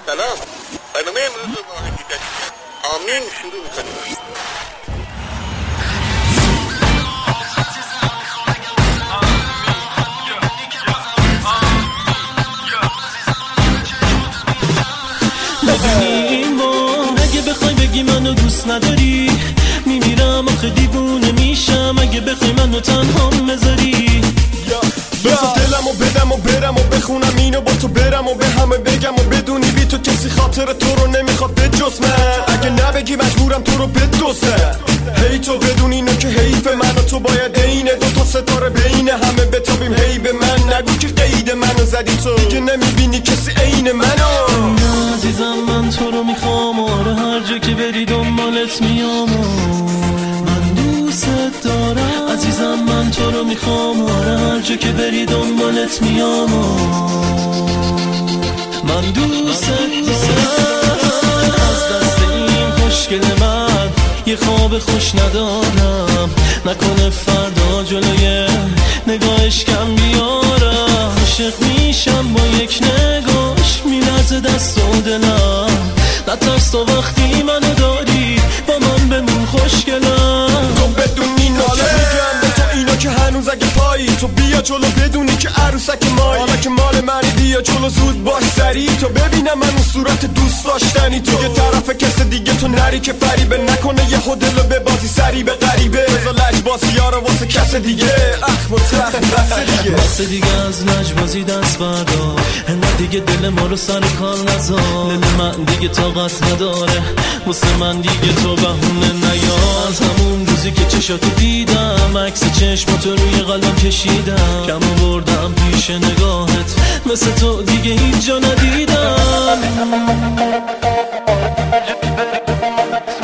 سلام. برنامه امروز رو با حقیقت آمین شروع میکنیم. ببینیم ما اگه بخوای بگی منو دوست نداری میمیرم آخه دیوونه میشم اگه بخوای منو تنها مذاری. بذار دلمو بدم و برم و بخونم اینو با تو برم و به همه بگم و بدونی بی تو کسی خاطر تو رو نمیخواد به جز من. اگه نبگی مجبورم تو رو بدوزم. هی تو بدون اینو که حیف من و تو باید اینه دو تا ستاره بین همه بتابیم. هی به من نگو که قید منو زدی تو دیگه نمیبینی کسی عین منو. عزیزم من تو رو میخوام آره هر جا که بری دنبالت میام من دوست دارم. عزیزم من تو رو میخوام آره هر جا که بری دنبالت میام من دوست دارم. از دست این خوشگل من یه خواب خوش ندارم نکنه فردا جلوی نگاهش کم بیارم. عاشق میشم با یک نگاش میلرزه دست و دلم. نترس تو وقتی منو داری با من بمون خوشگلم. تو بدونی ناله میگم به تو اینا که هنوز اگه پایی تو بیا جلو بدونی که عروسک مایی. حالا که مال منی بیا جلو زود باش سری تو ببینم من اون صورت دوست داشتنی تو. یه طرف کس دیگه تو نری که فریبه نکنه یه هدلو به بازی سری به غریبه. بذار لجبازی ها رو واسه کس دیگه اخ مترخ بس دیگه از لجبازی دست بردار انقدر دیگه دل ما رو سر کار نذار. دل من دیگه طاقت نداره واسه من دیگه تو بهونه نیار. از همون روزی که چشاتو دیدم عکس چشماتو روی قلبم کشیدم کم آوردم پیش نگاهت مثل تو دیگه هیچ جا ندیدم.